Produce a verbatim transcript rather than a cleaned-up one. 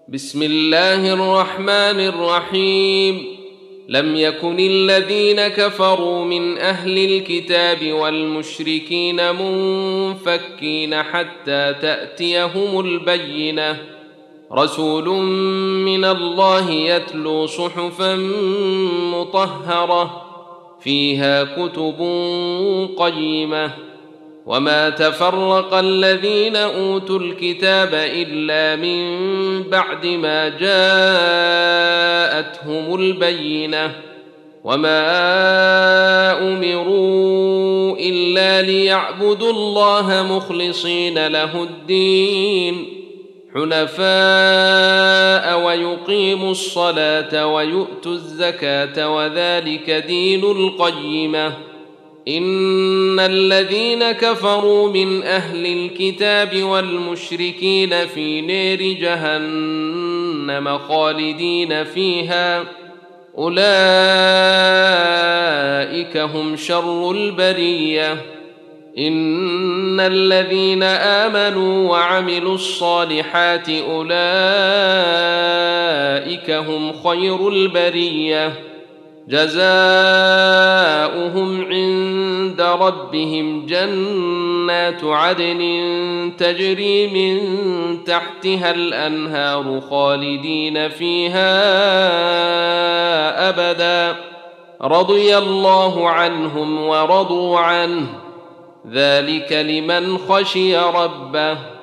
بسم الله الرحمن الرحيم. لم يكن الذين كفروا من أهل الكتاب والمشركين منفكين حتى تأتيهم البينة، رسول من الله يتلو صحفا مطهرة فيها كتب قيمة. وما تفرق الذين أوتوا الكتاب إلا من بعد ما جاءتهم البينة، وما أمروا إلا ليعبدوا الله مخلصين له الدين حنفاء ويقيموا الصلاة ويؤتوا الزكاة وذلك دين القيمة. إن الذين كفروا من أهل الكتاب والمشركين في نار جهنم خالدين فيها، أولئك هم شر البرية. إن الذين آمنوا وعملوا الصالحات أولئك هم خير البرية، جزاؤهم عند ربهم جنات عدن تجري من تحتها الأنهار خالدين فيها أبدا، رضي الله عنهم ورضوا عنه، ذلك لمن خشي ربه.